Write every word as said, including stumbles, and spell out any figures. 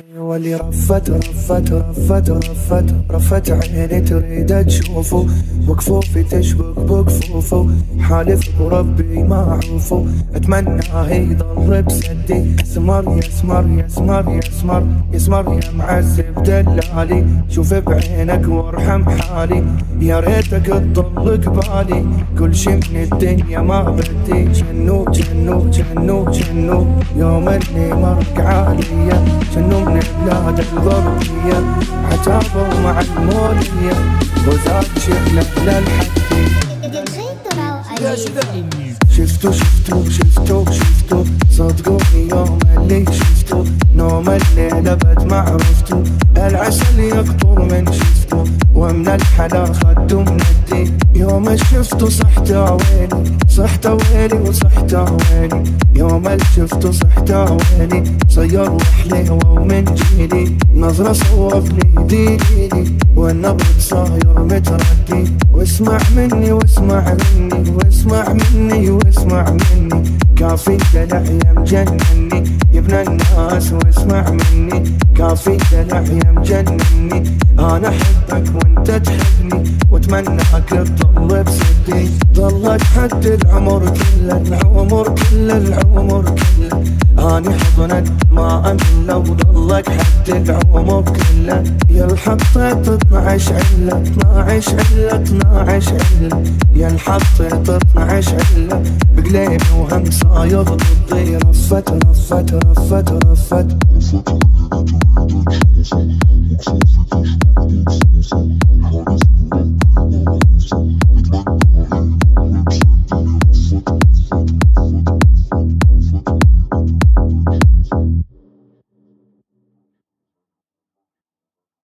واللي رفت رفت رفت رفت رفت عيني تريد تشوفه، وكفوفي تشبك بكفوفه، حالف بربي ما اعوفه، اتمناه يضل بسدي. يسمر يسمر يسمر يسمر يسمر يا معذب دلالي، شوف بعينك وارحم حالي، يا ريتك تضل قبالي، كل شي من الدنيا ما بدي. جنو جنو جنو جنو يوم اللي مرق عليا، جنو من بلاد الغربية، عتابه مع المولية، وزاد شغله للحدي. شفتو شفتو شفتو شفتو صدقوني يوم اللي شفتو، نوم الليل ابد ما عرفتو، العسل يقطر من شفتو، ومن الحلا خدو من الدين. يوم شفتو صحت ويلي صحت ويلي وصحت ويلي، يوم اللي شفتو صحت ويلي، صير وحليوة ومن جيلي، نظرة صوب لي ديني، والنبض صاير متردي. واسمع مني واسمع مني واسمع مني واسمع مني، كافي دلع يا مجنني يا ابن الناس، واسمع مني كافي دلع يا مجنني، انا احبك وانت تحبني، واتمناك تضل بسدي. ضلك حد العمر كله العمر كله العمر كله، اني حضنك ما امل لو ضلك حد العمر كله. يا الحطيت اثنعش عله اثنعش عله اثنعش عله، يا الحطيت اثنعش عله، بقليبي وهم صاير ضدي. رفت رفت رفت رفت